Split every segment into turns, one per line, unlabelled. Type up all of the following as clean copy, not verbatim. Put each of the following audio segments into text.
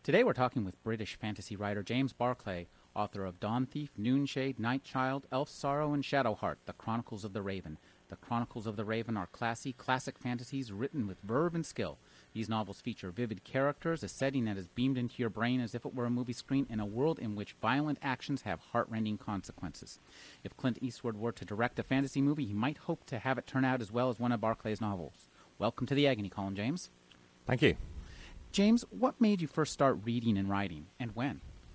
Today we're talking with British fantasy writer James Barclay, author of Dawn Thief, Noonshade, Night Child, Elf Sorrow, and Shadowheart, The Chronicles of the Raven. The Chronicles of the Raven are classic fantasies written with verve and skill. These novels feature vivid characters, a setting that is beamed into your brain as if it were a movie screen, and a world in which violent actions have heart-rending consequences. If Clint Eastwood were to direct a fantasy movie, he might hope to have it turn out as well as one of Barclay's novels. Welcome to the Agony Column, James.
Thank you.
James, what made you first start reading and writing, and when?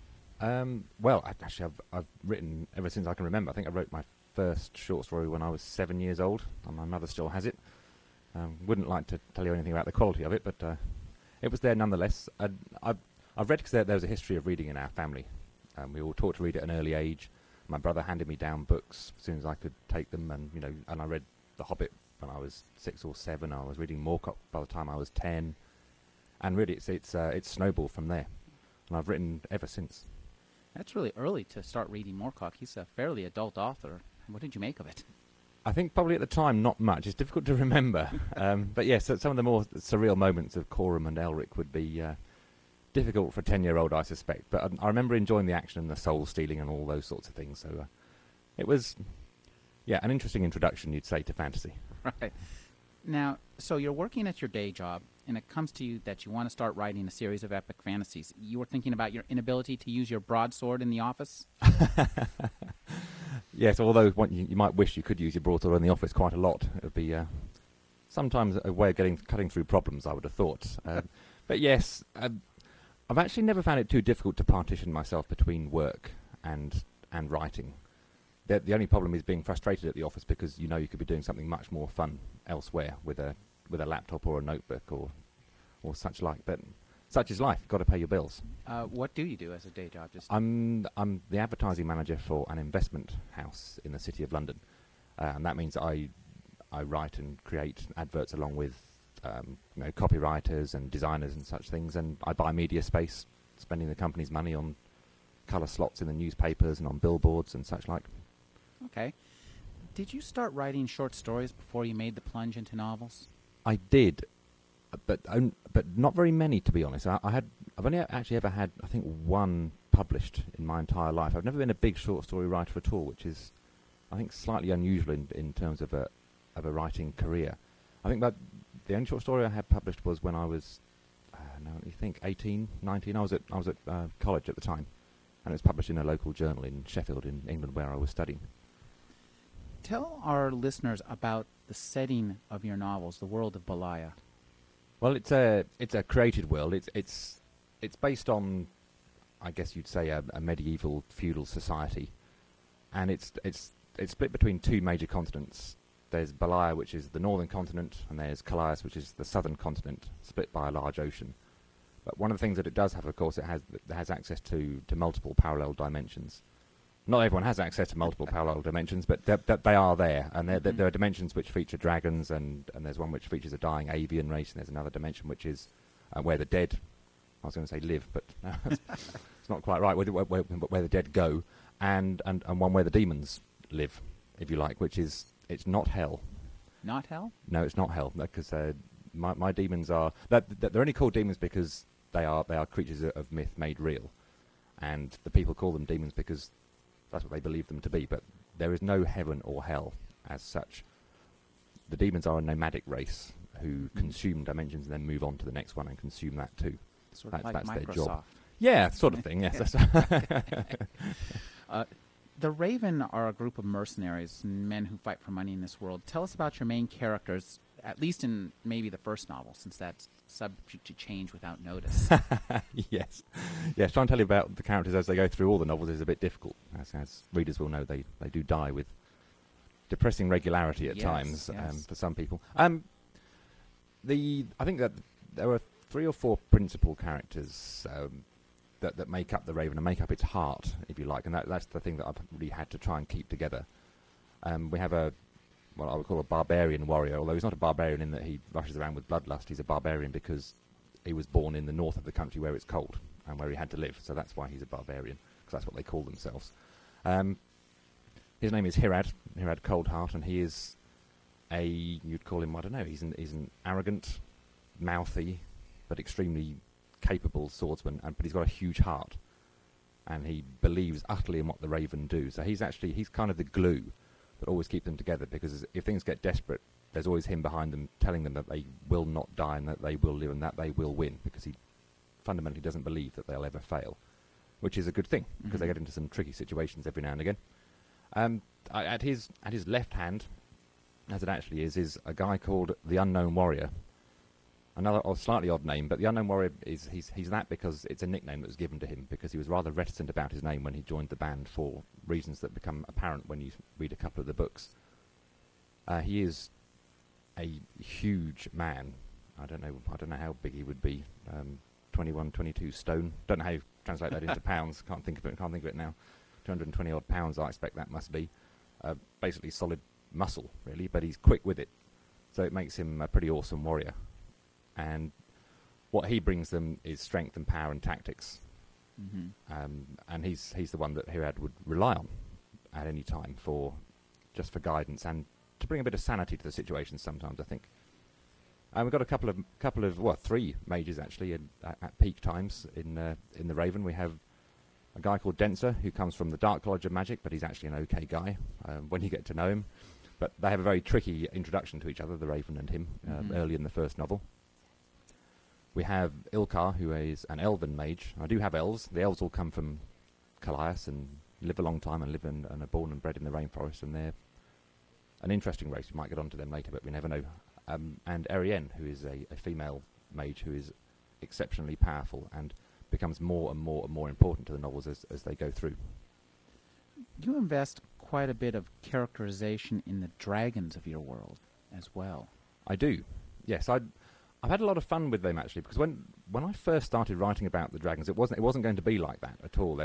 I've written ever since I can remember. I think I wrote my first short story when I was 7 years old, and my mother still has it. Wouldn't like to tell you anything about the quality of it, but it was there nonetheless. I've read because there was a history of reading in our family. We were taught to read at an early age. My brother handed me down books as soon as I could take them, and I read The Hobbit when I was 6 or 7. I was reading Moorcock by the time I was 10. And really, it's snowballed from there, and I've written ever since.
That's really early to start reading Moorcock. He's a fairly adult author. What did you make of it?
I think probably at the time not much. It's difficult to remember, but yes, some of the more surreal moments of Coram and Elric would be difficult for a 10-year-old, I suspect. But I remember enjoying the action and the soul stealing and all those sorts of things. So it was, an interesting introduction, you'd say, to fantasy.
Right. Now, so you're working at your day job, and it comes to you that you want to start writing a series of epic fantasies. You were thinking about your inability to use your broadsword in the office?
Yes, although you might wish you could use your broadsword in the office quite a lot. It would be sometimes a way of cutting through problems, I would have thought. But yes, I've actually never found it too difficult to partition myself between work and writing. The only problem is being frustrated at the office because you could be doing something much more fun elsewhere with a laptop or a notebook or such like. But such is life. You've got to pay your bills.
What do you do as a day job?
I'm the advertising manager for an investment house in the City of London, and that means I write and create adverts along with copywriters and designers and such things, and I buy media space, spending the company's money on colour slots in the newspapers and on billboards and such like.
Okay. Did you start writing short stories before you made the plunge into novels?
I did, but not very many, to be honest. I've only actually ever had, I think, one published in my entire life. I've never been a big short story writer at all, which is, I think, slightly unusual in terms of a writing career. I think that the only short story I had published was when I was, 18, 19. I was at college at the time, and it was published in a local journal in Sheffield, in England, where I was studying.
Tell our listeners about the setting of your novels, the world of Balaya.
Well, it's a created world. It's based on, I guess you'd say, a medieval feudal society, and it's split between two major continents. There's Balaya, which is the northern continent, and there's Calais, which is the southern continent, split by a large ocean. But one of the things that it does have, of course, it has access to multiple parallel dimensions. Not everyone has access to multiple parallel dimensions, but they are there. And there are dimensions which feature dragons, and there's one which features a dying avian race, and there's another dimension which is where the dead, I was going to say live, but it's not quite right, where the dead go, and one where the demons live, if you like, it's not hell.
Not hell?
No, it's not hell, because my demons are... They're only called demons because they are creatures of myth made real. And the people call them demons because that's what they believe them to be, but there is no heaven or hell as such. The demons are a nomadic race who consume dimensions and then move on to the next one and consume that too.
That's
Microsoft.
Their job.
Yeah, sort of thing, yes.
The Raven are a group of mercenaries, men who fight for money in this world. Tell us about your main characters, at least in maybe the first novel, since that's subject to change without notice.
Yes. Trying to tell you about the characters as they go through all the novels is a bit difficult. As readers will know, they do die with depressing regularity at times. For some people. I think that there are 3 or 4 principal characters that make up the Raven and make up its heart, if you like, and that's the thing that I've really had to try and keep together. We have what I would call a barbarian warrior, although he's not a barbarian in that he rushes around with bloodlust. He's a barbarian because he was born in the north of the country where it's cold and where he had to live, so that's why he's a barbarian, because that's what they call themselves. His name is Hirad Coldheart, and he is you'd call him, I don't know, he's an arrogant, mouthy, but extremely capable swordsman, but he's got a huge heart, and he believes utterly in what the Raven do. So he's kind of the glue that always keeps them together, because if things get desperate, there's always him behind them telling them that they will not die and that they will live and that they will win, because he fundamentally doesn't believe that they'll ever fail, which is a good thing, because they get into some tricky situations every now and again. At his left hand, as it actually is a guy called the Unknown Warrior. Another slightly odd name, but the Unknown Warrior he's that because it's a nickname that was given to him, because he was rather reticent about his name when he joined the band, for reasons that become apparent when you read a couple of the books. He is a huge man. I don't know how big he would be. 21, 22 stone. Don't know how you translate that into pounds. Can't think of it now. 220 odd pounds, I expect that must be. Basically solid muscle, really, but he's quick with it. So it makes him a pretty awesome warrior. And what he brings them is strength and power and tactics. And he's the one that Hirad would rely on at any time for guidance and to bring a bit of sanity to the situation sometimes, I think. And we've got three mages actually at peak times in the Raven. We have a guy called Denser, who comes from the Dark College of Magic, but he's actually an okay guy when you get to know him. But they have a very tricky introduction to each other, the Raven and him, early in the first novel. We have Ilkar, who is an elven mage. I do have elves. The elves all come from Callias and live a long time and are born and bred in the rainforest, and they're an interesting race. We might get onto them later, but we never know. And Arienne, who is a female mage who is exceptionally powerful and becomes more and more and more important to the novels as they go through.
You invest quite a bit of characterization in the dragons of your world as well.
I do, yes. I've had a lot of fun with them, actually, because when I first started writing about the dragons, it wasn't going to be like that at all.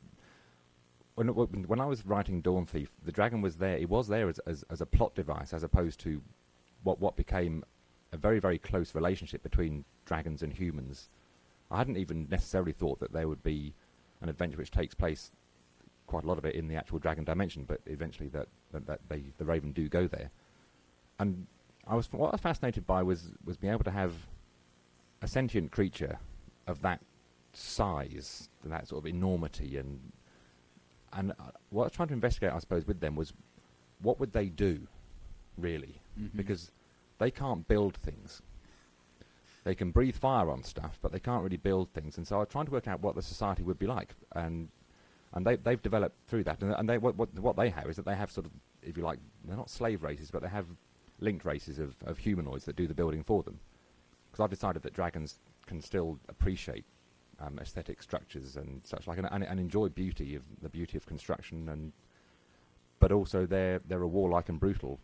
When I was writing Dawn Thief, the dragon was there. It was there as a plot device, as opposed to what became a very, very close relationship between dragons and humans. I hadn't even necessarily thought that there would be an adventure which takes place, quite a lot of it, in the actual dragon dimension, but eventually the Raven do go there. And what I was fascinated by was being able to have a sentient creature of that size, that sort of enormity, and what I was trying to investigate, I suppose, with them was what would they do, really? Because they can't build things. They can breathe fire on stuff, but they can't really build things. And so I was trying to work out what the society would be like, and they've developed through that. And what they have is that they have sort of, if you like, they're not slave races, but they have linked races of humanoids that do the building for them. Because I've decided that dragons can still appreciate aesthetic structures and such like, and enjoy the beauty of construction, but also they're a warlike and brutal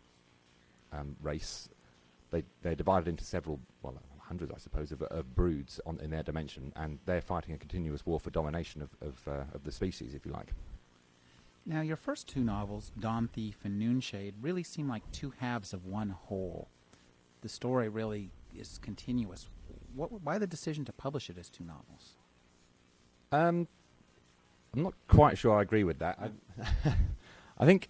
race. They're divided into several, hundreds, I suppose, of broods in their dimension, and they're fighting a continuous war for domination of the species, if you like.
Now, your first two novels, Dawn Thief and Noonshade, really seem like two halves of one whole. The story really is continuous. Why the decision to publish it as two novels?
I'm not quite sure I agree with that. I think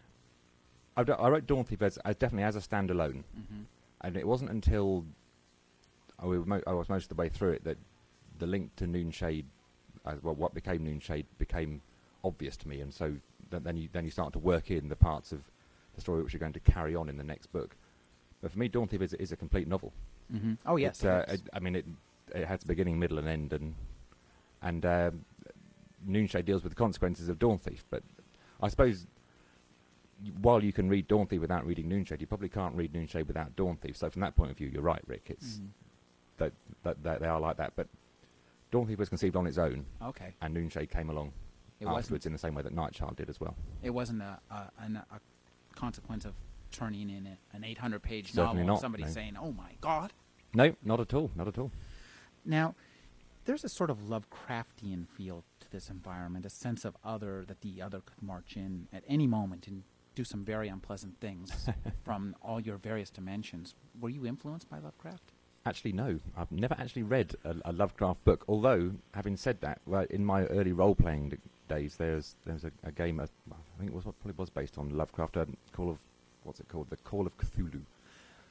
I wrote Dawn Thief as definitely as a standalone, and it wasn't until I was most of the way through it that the link to Noonshade, what became Noonshade, became obvious to me, and so then you start to work in the parts of the story which you're going to carry on in the next book. But for me, Dawn Thief is a complete novel.
Oh yes,
it has a beginning, middle, and end, and Noonshade deals with the consequences of Dawn Thief. But I suppose while you can read Dawn Thief without reading Noonshade, you probably can't read Noonshade without Dawn Thief. So from that point of view, you're right, Rick. It's that they are like that. But Dawn Thief was conceived on its own, and Noonshade came along afterwards in the same way that Nightchild did as well.
It wasn't a consequence of turning in an 800-page
Certainly
novel
not,
and somebody saying, "Oh my God."
No, not at all. Not at all.
Now, there's a sort of Lovecraftian feel to this environment, a sense of other, that the other could march in at any moment and do some very unpleasant things from all your various dimensions. Were you influenced by Lovecraft?
Actually, no. I've never actually read a Lovecraft book. Although, having said that, in my early role-playing days, there's a game. I think it probably was based on Lovecraft. The Call of Cthulhu.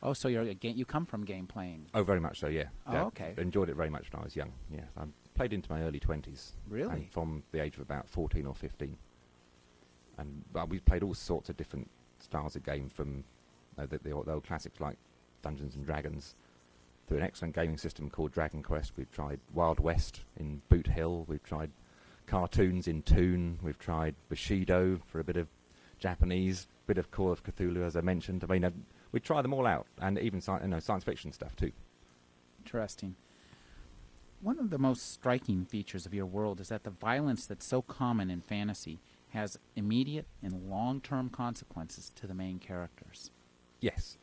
Oh, so you come from game playing.
Oh, very much so. Yeah.
Oh,
Yeah,
okay.
enjoyed it very much when I was young. Yeah, I played into my early 20s.
Really?
And from the age of about 14 or 15. And we played all sorts of different styles of game, from the old classics like Dungeons and Dragons, through an excellent gaming system called Dragon Quest. We've tried Wild West in Boot Hill. We've tried cartoons in Toon. We've tried Bushido for a bit of Japanese, bit of Call of Cthulhu, as I mentioned. I mean, we try them all out, and even science fiction stuff too.
Interesting. One of the most striking features of your world is that the violence that's so common in fantasy has immediate and long-term consequences to the main characters.
Yes,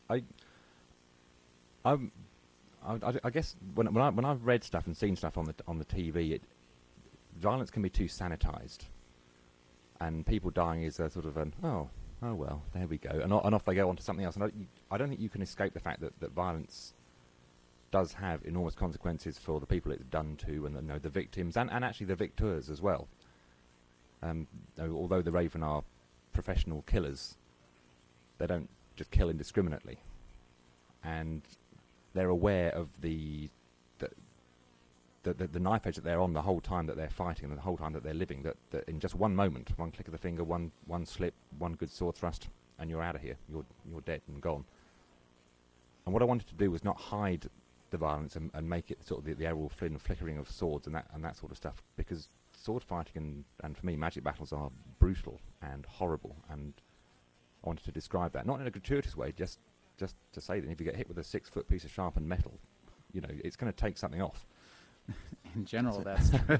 I guess when I've read stuff and seen stuff on the TV, violence can be too sanitized, and people dying is a sort of an oh well, there we go, and off they go on to something else. And I don't think you can escape the fact that violence does have enormous consequences for the people it's done to, and the victims and actually the victors as well. Although the Raven are professional killers, they don't just kill indiscriminately, and they're aware of the knife edge that they're on the whole time that they're fighting and the whole time that they're living. That in just one moment, one click of the finger, one slip, one good sword thrust, and you're out of here. You're dead and gone. And what I wanted to do was not hide the violence and make it sort of the Errol Flynn flickering of swords and that sort of stuff, because sword fighting and for me magic battles are brutal and horrible, and I wanted to describe that, not in a gratuitous way, just to say that if you get hit with a 6-foot piece of sharpened metal, it's going to take something off.
In general, that's true.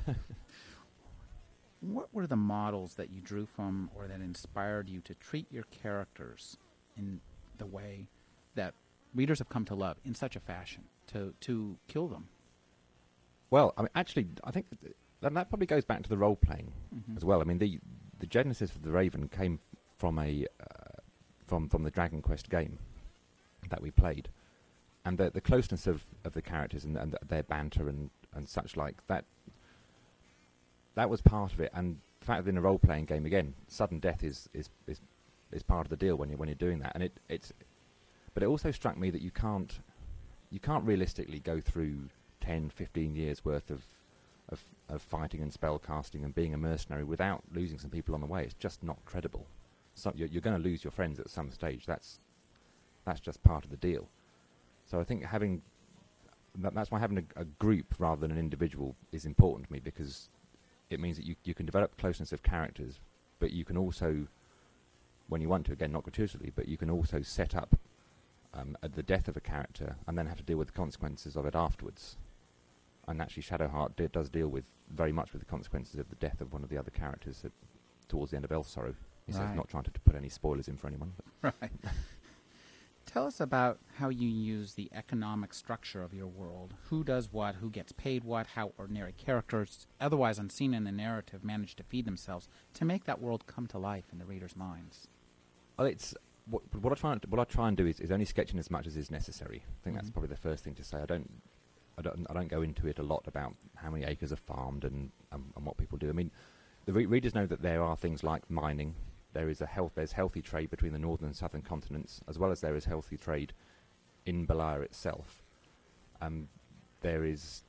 What were the models that you drew from or that inspired you to treat your characters in the way that readers have come to love in such a fashion, to kill them?
Well, I mean, actually, I think that probably goes back to the role-playing as well. I mean, the genesis of the Raven came from from the Dragon Quest game that we played, and the closeness of the characters and their banter and such like that. That was part of it, and the fact that in a role-playing game, again, sudden death is part of the deal when you're doing that, and but it also struck me that you can't realistically go through 10, 15 years worth of fighting and spell casting and being a mercenary without losing some people on the way. It's just not credible. So you're going to lose your friends at some stage. That's just part of the deal. So I think that's why having a group rather than an individual is important to me, because it means that you can develop closeness of characters, but you can also, when you want to, again, not gratuitously, but you can also set up at the death of a character and then have to deal with the consequences of it afterwards. And actually Shadowheart does deal very much with the consequences of the death of one of the other characters towards the end of Elf Sorrow. He says, not trying to put any spoilers in for anyone.
But right. Tell us about how you use the economic structure of your world. Who does what, who gets paid what, how ordinary characters, otherwise unseen in the narrative, manage to feed themselves to make that world come to life in the reader's minds.
Well, it's what I try and do is only sketching as much as is necessary. I think that's probably the first thing to say. I don't go into it a lot about how many acres are farmed and what people do. I mean, the readers know that there are things like mining. There's healthy trade between the northern and southern continents, as well as there is healthy trade in Balayr itself. There's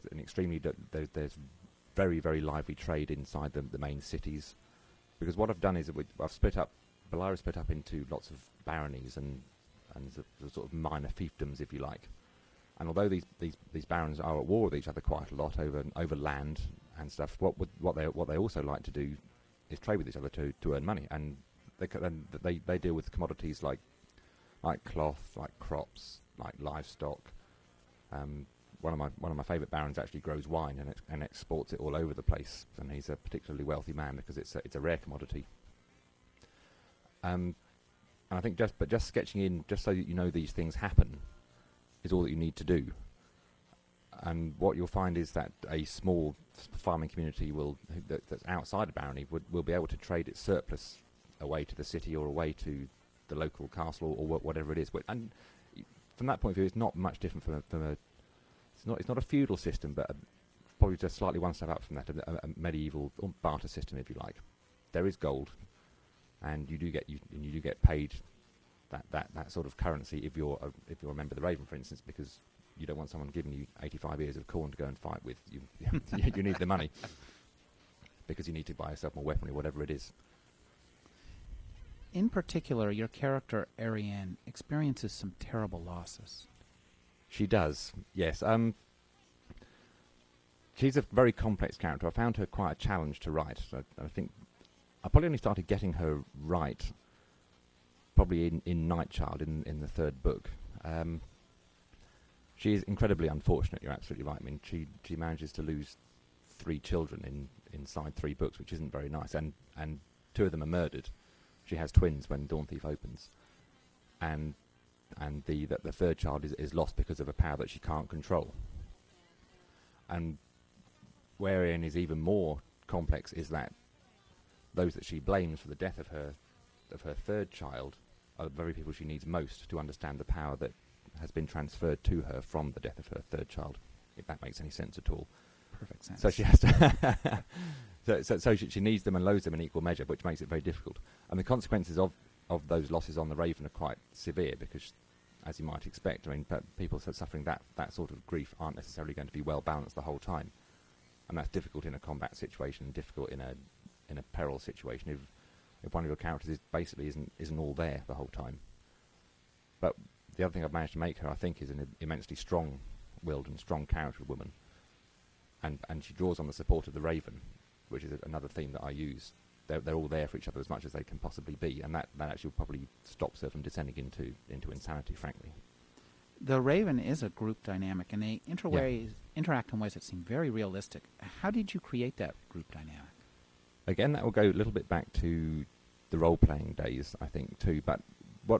very, very lively trade inside the main cities, because what I've done is I've split up Balayr is split up into lots of baronies and the sort of minor fiefdoms, if you like. And although these barons are at war with each other quite a lot over land and stuff, what they also like to do is trade with each other to earn money, and they deal with commodities like cloth, like crops, like livestock. One of my favourite barons actually grows wine and exports it all over the place, and he's a particularly wealthy man because it's a rare commodity. And I think just sketching in, just so that you know these things happen, is all that you need to do. And what you'll find is that a small farming community that's outside a barony will be able to trade its surplus away to the city or away to the local castle or whatever it is. And from that point of view, it's not much different from a. It's not a feudal system, but probably just slightly one step up from that, a medieval barter system, if you like. There is gold, and you do get paid that sort of currency if you're a member of the Raven, for instance, because you don't want someone giving you 85 ears of corn to go and fight with. You need the money because you need to buy yourself more weaponry, whatever it is.
In particular, your character, Ariane, experiences some terrible losses.
She does, yes. She's a very complex character. I found her quite a challenge to write. I think I probably only started getting her right probably in Nightchild, in the third book. She is incredibly unfortunate, you're absolutely right. I mean, she manages to lose 3 children inside 3 books, which isn't very nice, and 2 of them are murdered. She has twins when Dawn Thief opens, and the third child is lost because of a power that she can't control. And wherein is even more complex is that those that she blames for the death of her third child are the very people she needs most to understand the power that has been transferred to her from the death of her third child, if that makes any sense at all.
Perfect sense.
So she has to so she needs them and loads them in equal measure, which makes it very difficult. And the consequences of those losses on the Raven are quite severe because, as you might expect, I mean, people suffering that sort of grief aren't necessarily going to be well balanced the whole time, and that's difficult in a combat situation, difficult in a peril situation if one of your characters basically isn't all there the whole time. But the other thing I've managed to make her, I think, is an immensely strong-willed and strong character woman, and she draws on the support of the Raven, which is another theme that I use. They're all there for each other as much as they can possibly be, and that actually probably stops her from descending into insanity, frankly.
The Raven is a group dynamic, and they interact in ways that seem very realistic. How did you create that group dynamic?
Again, that will go a little bit back to the role-playing days, I think, too. But what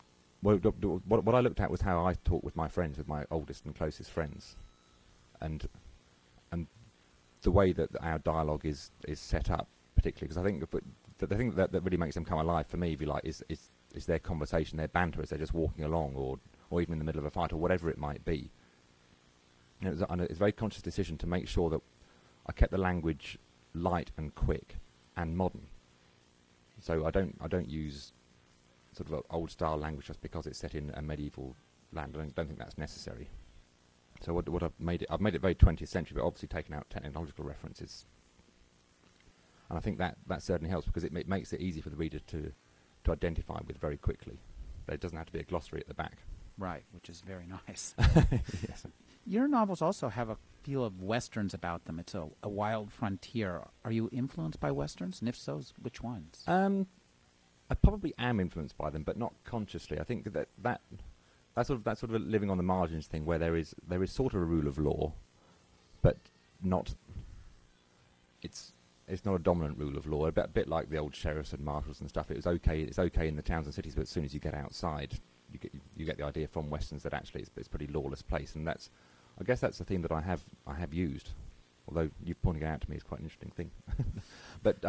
I looked at was how I talk with my friends, with my oldest and closest friends, and the way that our dialogue is set up, particularly because I think the thing that really makes them come alive for me, if you like, is their conversation, their banter as they're just walking along, or even in the middle of a fight, or whatever it might be. And it's a very conscious decision to make sure that I kept the language light and quick and modern. So I don't use sort of old style language just because it's set in a medieval land. I don't think that's necessary. So what I've made it very 20th century, but obviously taken out technological references. And I think that certainly helps because it makes it easy for the reader to identify with very quickly. There doesn't have to be a glossary at the back.
Right, which is very nice.
Yes.
Your novels also have a feel of westerns about them. It's a wild frontier. Are you influenced by westerns? And if so, which ones?
I probably am influenced by them, but not consciously. I think that sort of a living on the margins thing, where there is sort of a rule of law, but not. It's not a dominant rule of law. A bit like the old sheriffs and marshals and stuff. It's okay in the towns and cities, but as soon as you get outside, you get the idea from westerns that actually it's a pretty lawless place, and I guess that's the theme that I have used. Although you pointing it out to me is quite an interesting thing. But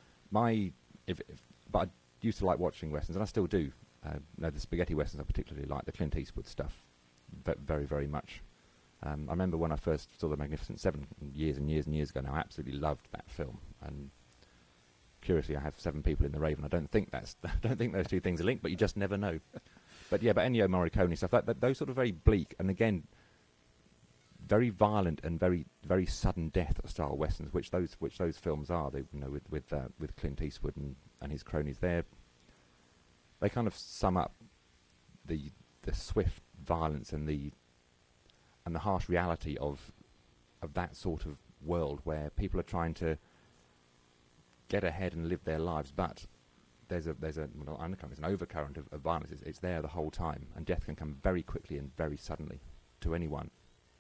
but I used to like watching westerns, and I still do. The spaghetti westerns I particularly like, the Clint Eastwood stuff, very, very much. I remember when I first saw The Magnificent Seven years and years and years ago now, I absolutely loved that film. And curiously, I have 7 people in the Raven. I don't think those two things are linked, but you just never know. But Ennio Morricone stuff, those sort of very bleak, and again, very violent and very, very sudden death style westerns, which those films are. They, with Clint Eastwood and his cronies, they kind of sum up the swift violence and the harsh reality of that sort of world where people are trying to get ahead and live their lives, but there's an undercurrent, there's an overcurrent of violence. It's there the whole time, and death can come very quickly and very suddenly to anyone.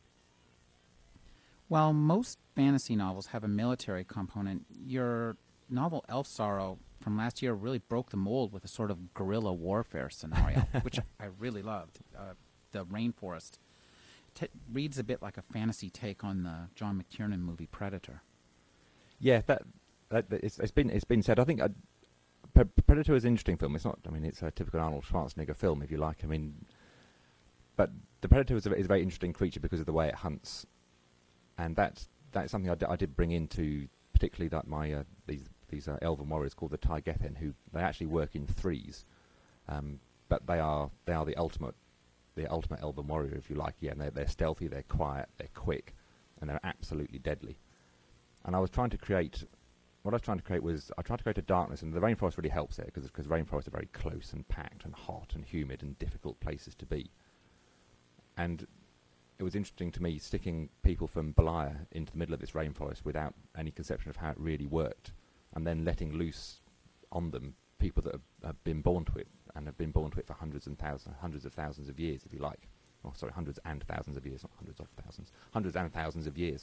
While most fantasy novels have a military component, your novel Elf Sorrow from last year really broke the mold with a sort of guerrilla warfare scenario, which I really loved. The rainforest reads a bit like a fantasy take on the John McTiernan movie Predator.
Yeah, it's been said. I think Predator is an interesting film. It's not. I mean, it's a typical Arnold Schwarzenegger film, if you like. I mean, but the Predator is a very interesting creature because of the way it hunts, and that's something I did bring into particularly that my these elven warriors called the Taigethen, who they actually work in threes. but they are the ultimate elven warrior, if you like. Yeah, and they're stealthy, they're quiet, they're quick, and they're absolutely deadly. And I was trying to create. What I was trying to create was I tried to create a darkness, and the rainforest really helps there because rainforests are very close and packed and hot and humid and difficult places to be. And it was interesting to me sticking people from Belaya into the middle of this rainforest without any conception of how it really worked, and then letting loose on them people that have been born to it and have been born to it for hundreds of thousands of years, if you like. Oh, sorry, hundreds and thousands of years, not hundreds of thousands, hundreds and thousands of years.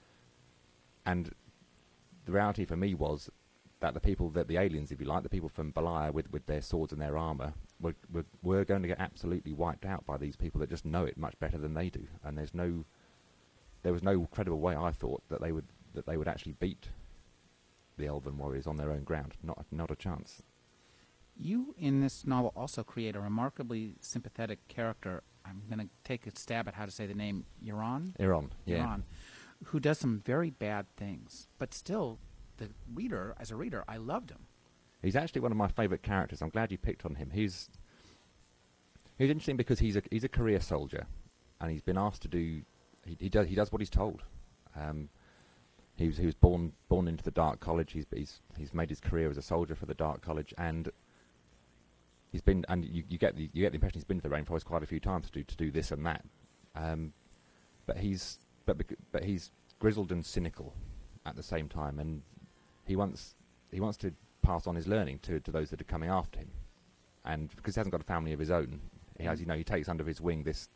And the reality for me was that the aliens, if you like, the people from Belaya with their swords and their armour, were going to get absolutely wiped out by these people that just know it much better than they do. And there was no credible way, I thought, that they would actually beat the Elven warriors on their own ground. Not a chance.
You, in this novel, also create a remarkably sympathetic character. I'm going to take a stab at how to say the name, Euron?
Euron, yeah.
Euron, who does some very bad things. But still, the reader, as a reader, I loved him.
He's actually one of my favourite characters. I'm glad you picked on him. He's interesting because he's a career soldier, and he's been asked to do. He does what he's told. He was born into the Dark College. He's made his career as a soldier for the Dark College, and he's been. And you get the impression he's been to the rainforest quite a few times to do this and that. But he's grizzled and cynical at the same time, and he wants to pass on his learning to those that are coming after him. And because he hasn't got a family of his own, he takes under his wing this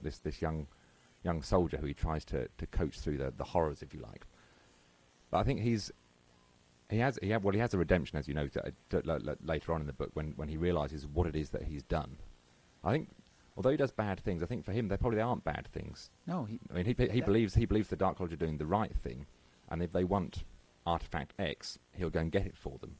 young soldier who he tries to coach through the horrors, if you like. But I think he has a redemption, as you know, later on in the book when he realizes what it is that he's done. I think, although he does bad things, I think for him they probably aren't bad things.
No,
he believes the Dark College are doing the right thing, and if they want Artifact X, he'll go and get it for them.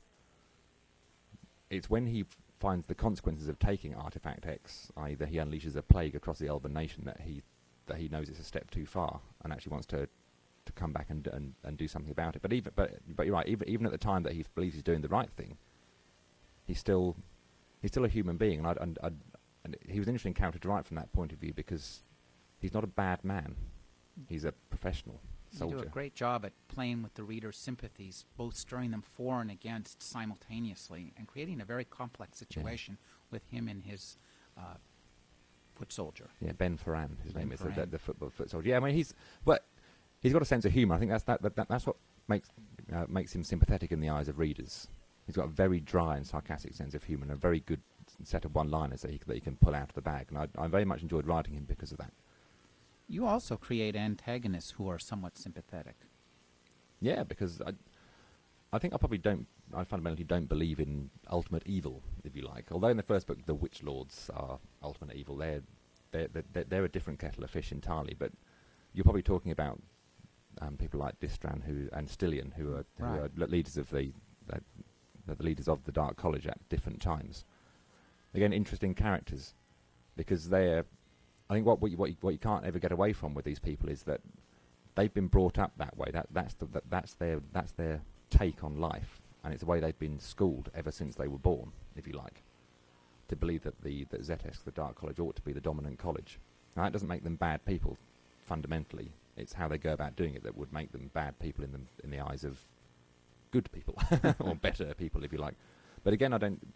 It's when he finds the consequences of taking Artifact X, i.e. that he unleashes a plague across the Elven nation, that he knows it's a step too far and actually wants to come back and do something about it. But you're right. Even at the time that he believes he's doing the right thing, he's still a human being, and he was an interesting character to write from that point of view because he's not a bad man. He's a professional soldier.
You do a great job at playing with the reader's sympathies, both stirring them for and against simultaneously, and creating a very complex situation with him and his foot soldier.
Yeah, Ben Ferran, his name is, the foot soldier. Yeah, I mean, he's got a sense of humour. I think that's what makes him sympathetic in the eyes of readers. He's got a very dry and sarcastic sense of humour and a very good set of one-liners that he can pull out of the bag. And I very much enjoyed writing him because of that.
You also create antagonists who are somewhat sympathetic.
Yeah, because I think I fundamentally don't believe in ultimate evil, if you like. Although in the first book the Witch Lords are ultimate evil, they're a different kettle of fish entirely. But you're probably talking about people like Distran and Stylian, who are leaders of the leaders of the Dark College at different times. Again, interesting characters because I think what you can't ever get away from with these people is that they've been brought up that way. That's their take on life, and it's the way they've been schooled ever since they were born, if you like, to believe that that Zetesk, the Dark College, ought to be the dominant college. Now that doesn't make them bad people, fundamentally. It's how they go about doing it that would make them bad people in the eyes of good people or better people, if you like. But again,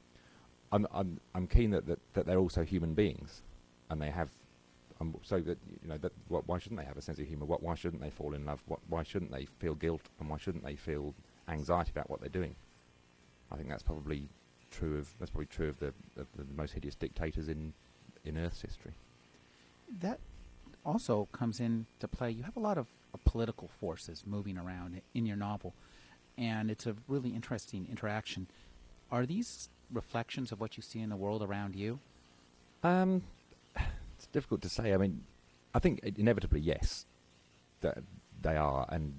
I'm keen that they're also human beings, and they have. So that why shouldn't they have a sense of humour? Why shouldn't they fall in love? Why shouldn't they feel guilt? And why shouldn't they feel anxiety about what they're doing? I think that's probably true of the most hideous dictators in Earth's history.
That also comes into play. You have a lot of political forces moving around in your novel, and it's a really interesting interaction. Are these reflections of what you see in the world around you?
It's difficult to say. I mean, I think inevitably, yes, that they are, and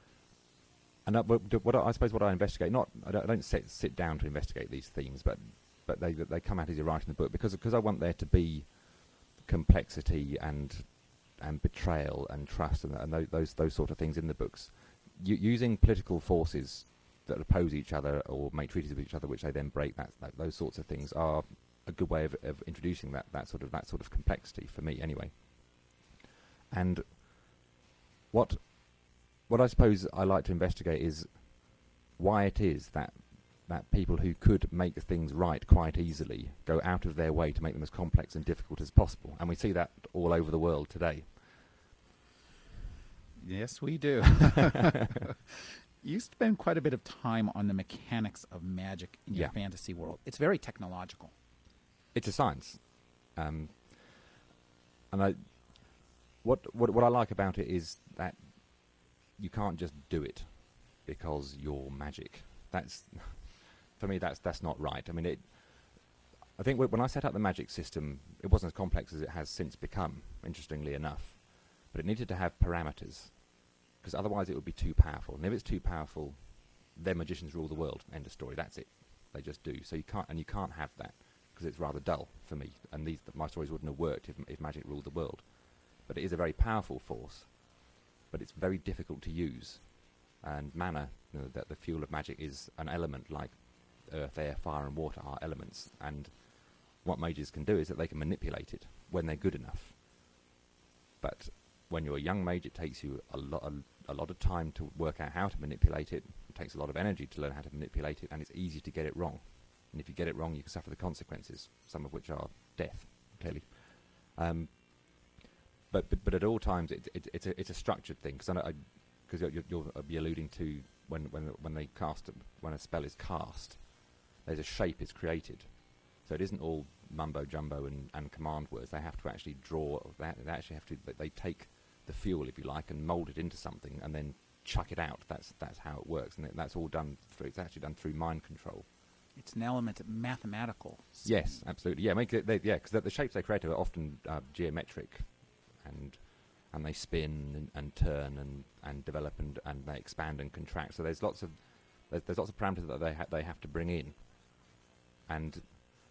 what I investigate. I don't sit down to investigate these themes, but they come out as you write in the book because I want there to be complexity and betrayal and trust and those sort of things in the books. Using political forces that oppose each other or make treaties with each other, which they then break. Those sorts of things are a good way of introducing that sort of complexity for me, anyway. And what I suppose I like to investigate is why it is that people who could make things right quite easily go out of their way to make them as complex and difficult as possible. And we see that all over the world today.
Yes, we do. You spend quite a bit of time on the mechanics of magic in your fantasy world. It's very technological.
It's a science. And what I like about it is that you can't just do it because you're magic. That's, for me, that's not right. I mean, I think when I set up the magic system, it wasn't as complex as it has since become, interestingly enough. But it needed to have parameters, because otherwise it would be too powerful. And if it's too powerful, then magicians rule the world. End of story. That's it. They just do. So you can't have that, because it's rather dull for me. And my stories wouldn't have worked if magic ruled the world. But it is a very powerful force, but it's very difficult to use. And mana, that the fuel of magic, is an element like earth, air, fire, and water are elements. And what mages can do is that they can manipulate it when they're good enough. But when you're a young mage, it takes you a lot of time to work out how to manipulate it. It takes a lot of energy to learn how to manipulate it, and it's easy to get it wrong. And if you get it wrong, you can suffer the consequences, some of which are death, clearly. But at all times, it's a structured thing, because you'll be alluding to when a spell is cast, there's a shape is created. So it isn't all mumbo jumbo and command words. They have to actually draw. They take the fuel, if you like, and mold it into something, and then chuck it out. That's how it works, and that's all done through. It's actually done through mind control.
It's an element of mathematical.
Yes, absolutely. Yeah, because the shapes they create are often geometric, and they spin and turn and develop and they expand and contract. So there's lots of parameters that they have to bring in, and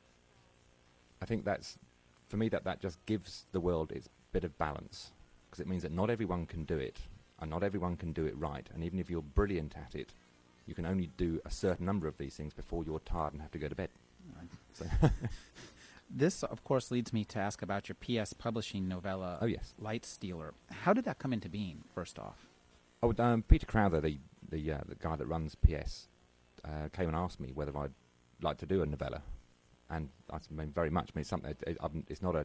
I think that's, for me, that just gives the world its bit of balance, because it means that not everyone can do it, and not everyone can do it right. And even if you're brilliant at it, you can only do a certain number of these things before you're tired and have to go to bed.
Right.
So
this, of course, leads me to ask about your PS publishing novella,
Oh, yes.
Light Stealer. How did that come into being, first off?
Oh, Peter Crowther, the guy that runs PS, came and asked me whether I'd like to do a novella. And I mean, very much. I mean, it's something. It's not a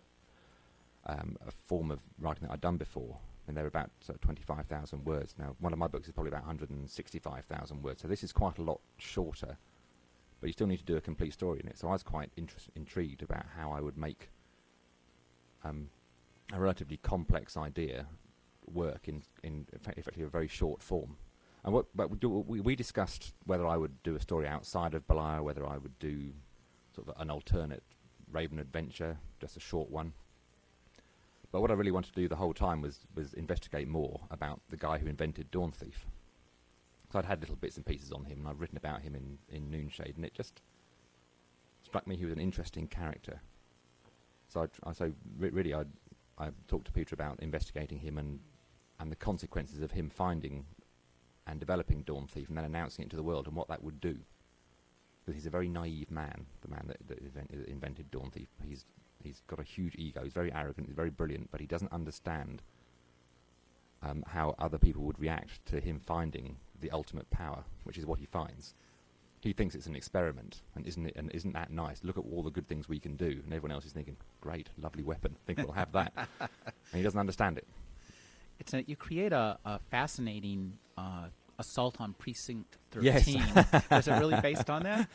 form of writing that I'd done before. I mean, they're about 25,000 words now. One of my books is probably about 165,000 words, so this is quite a lot shorter. But you still need to do a complete story in it. So I was quite intrigued about how I would make a relatively complex idea work in effectively a very short form. And we discussed whether I would do a story outside of Beliar, whether I would do sort of an alternate Raven adventure, just a short one. But what I really wanted to do the whole time was investigate more about the guy who invented Dawn Thief. So I'd had little bits and pieces on him, and I've written about him in Noonshade, and it just struck me he was an interesting character. So I talked to Peter about investigating him and the consequences of him finding and developing Dawn Thief and then announcing it to the world and what that would do. Because he's a very naive man, the man that invented Dawn Thief. He's got a huge ego. He's very arrogant. He's very brilliant, but he doesn't understand how other people would react to him finding the ultimate power, which is what he finds. He thinks it's an experiment, and isn't that nice? Look at all the good things we can do, and everyone else is thinking, great, lovely weapon. I think we'll have that, and he doesn't understand it.
You create a fascinating assault on Precinct 13.
Yes.
Is it really based on that?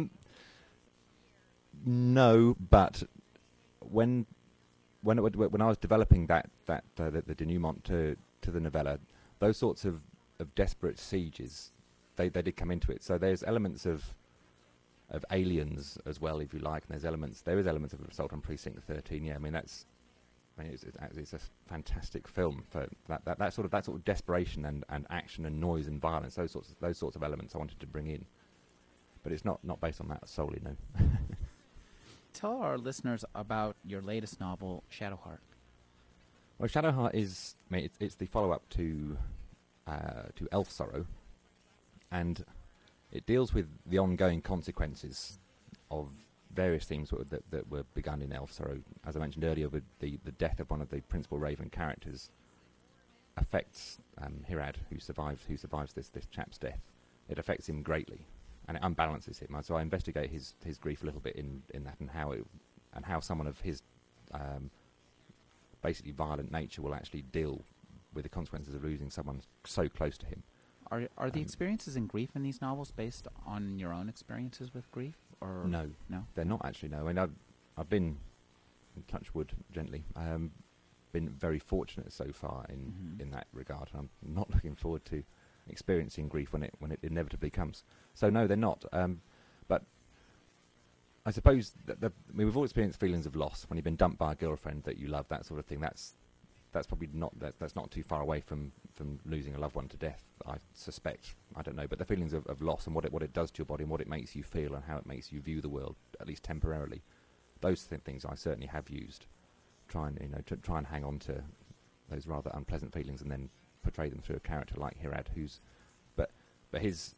No, but when I was developing the denouement to the novella, those sorts of desperate sieges, they did come into it. So there's elements of aliens as well, if you like, and there is elements of Assault on Precinct 13. Yeah, I mean it's a fantastic film for that sort of desperation and action and noise and violence. Those sorts of elements I wanted to bring in, but it's not based on that solely. No.
Tell our listeners about your latest novel, Shadowheart.
Well, Shadowheart is, I mean, it's the follow-up to Elf Sorrow, and it deals with the ongoing consequences of various themes that were begun in Elf Sorrow. As I mentioned earlier, with the death of one of the principal Raven characters affects Hirad, who survives this chap's death. It affects him greatly, and it unbalances him. So I investigate his grief a little bit in that, and how someone of his basically violent nature will actually deal with the consequences of losing someone so close to him.
Are the experiences in grief in these novels based on your own experiences with grief? Or
No, they're not actually. No, I mean, I've been, touch wood gently, been very fortunate so far in that regard. I'm not looking forward to experiencing grief when it inevitably comes. So no, they're not. But I suppose we've all experienced feelings of loss when you've been dumped by a girlfriend that you love, that sort of thing. That's probably not that's not too far away from losing a loved one to death, I suspect. I don't know, but the feelings of loss and what it does to your body and what it makes you feel and how it makes you view the world, at least temporarily, those things I certainly have used. Try and hang on to those rather unpleasant feelings and then portray them through a character like Hirad, but his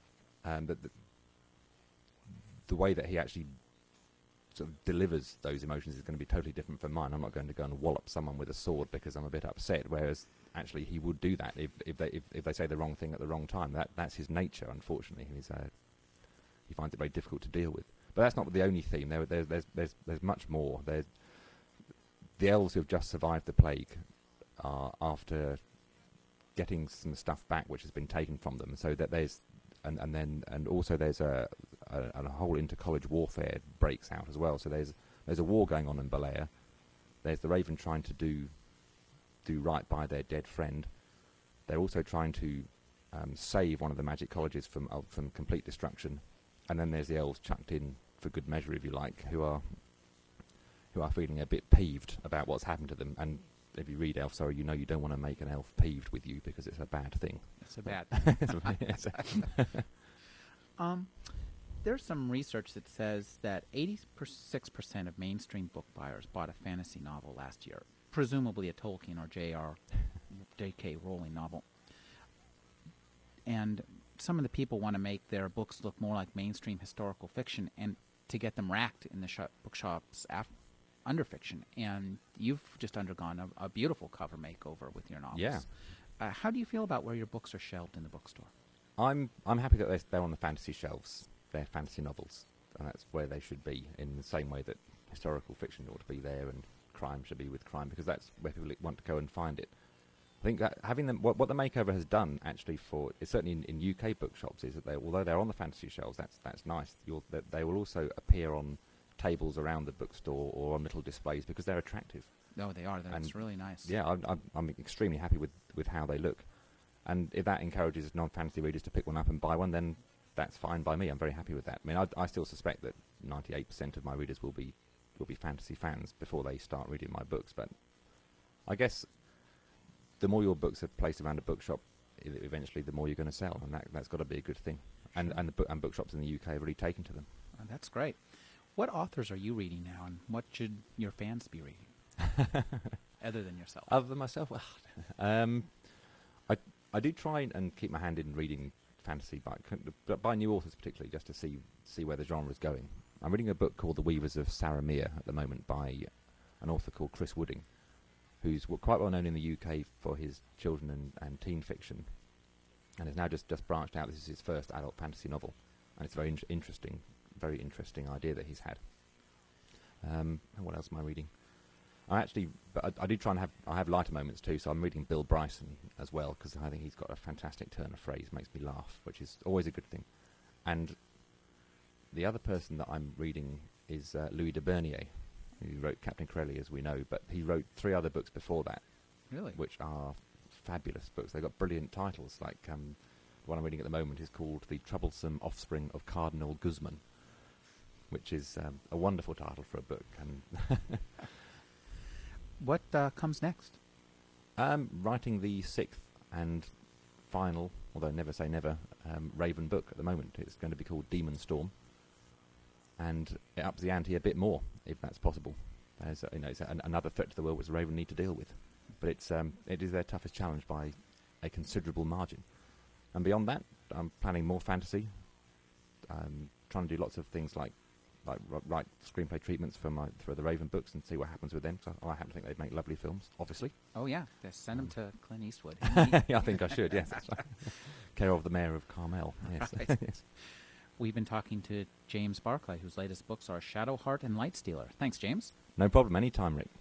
the way that he actually sort of delivers those emotions is going to be totally different from mine. I'm not going to go and wallop someone with a sword because I'm a bit upset, whereas actually he would do that if they say the wrong thing at the wrong time. That's his nature, unfortunately. He finds it very difficult to deal with. But that's not the only theme. There's much more. The elves who have just survived the plague are after getting some stuff back which has been taken from them, so that there's also there's a whole inter-college warfare breaks out as well. So there's a war going on in Balea. There's the Raven trying to do right by their dead friend. They're also trying to save one of the magic colleges from complete destruction. And then there's the elves chucked in for good measure, if you like, who are feeling a bit peeved about what's happened to them. And if you read Elf Sorrow, you know you don't want to make an elf peeved with you because it's a bad thing.
It's a bad thing. There's some research that says that 86% of mainstream book buyers bought a fantasy novel last year, presumably a Tolkien or J.K. Rowling novel. And some of the people want to make their books look more like mainstream historical fiction and to get them racked in the bookshops under fiction. And you've just undergone a beautiful cover makeover with your novels.
Yeah.
How do you feel about where your books are shelved in the bookstore?
I'm happy that they're on the fantasy shelves. They're fantasy novels, and that's where they should be, in the same way that historical fiction ought to be there and crime should be with crime, because that's where people want to go and find it. I think that having them, what the makeover has done actually certainly in UK bookshops, is that although they're on the fantasy shelves, that's nice. They will also appear on tables around the bookstore or on little displays because they're attractive.
No, they are. That's really nice.
Yeah, I'm extremely happy with how they look. And if that encourages non-fantasy readers to pick one up and buy one, then that's fine by me. I'm very happy with that. I mean, I still suspect that 98% of my readers will be fantasy fans before they start reading my books. But I guess the more your books are placed around a bookshop, eventually the more you're going to sell, and that's got to be a good thing. Sure. And bookshops in the UK have really taken to them.
Oh, that's great. What authors are you reading now, and what should your fans be reading, other than yourself?
Other than myself, well, I do try and keep my hand in reading fantasy, but by new authors particularly, just to see where the genre is going. I'm reading a book called The Weavers of Saramir at the moment by an author called Chris Wooding, who's quite well known in the UK for his children and teen fiction, and has now just branched out. This is his first adult fantasy novel, and it's a very interesting idea that he's had. And what else am I reading? I do try and have lighter moments too, so I'm reading Bill Bryson as well, because I think he's got a fantastic turn of phrase, makes me laugh, which is always a good thing. And the other person that I'm reading is Louis de Bernier, who wrote Captain Corelli, as we know, but he wrote 3 other books before that,
really,
which are fabulous books. They've got brilliant titles, like the one I'm reading at the moment is called The Troublesome Offspring of Cardinal Guzman, which is a wonderful title for a book. And
what comes next?
Writing the 6th and final, although never say never, Raven book at the moment. It's going to be called Demon Storm, and it ups the ante a bit more, if that's possible. It's another threat to the world which the Raven need to deal with, but it is their toughest challenge by a considerable margin. And beyond that, I'm planning more fantasy. Trying to do lots of things like write screenplay treatments for the Raven books and see what happens with them. So I happen to think they'd make lovely films, obviously.
Oh, yeah. Send them to Clint Eastwood.
Yeah, I think I should, yes. That's right. Care of the Mayor of Carmel, yes.
Right.
Yes.
We've been talking to James Barclay, whose latest books are Shadowheart and Lightstealer. Thanks, James.
No problem, anytime, Rick.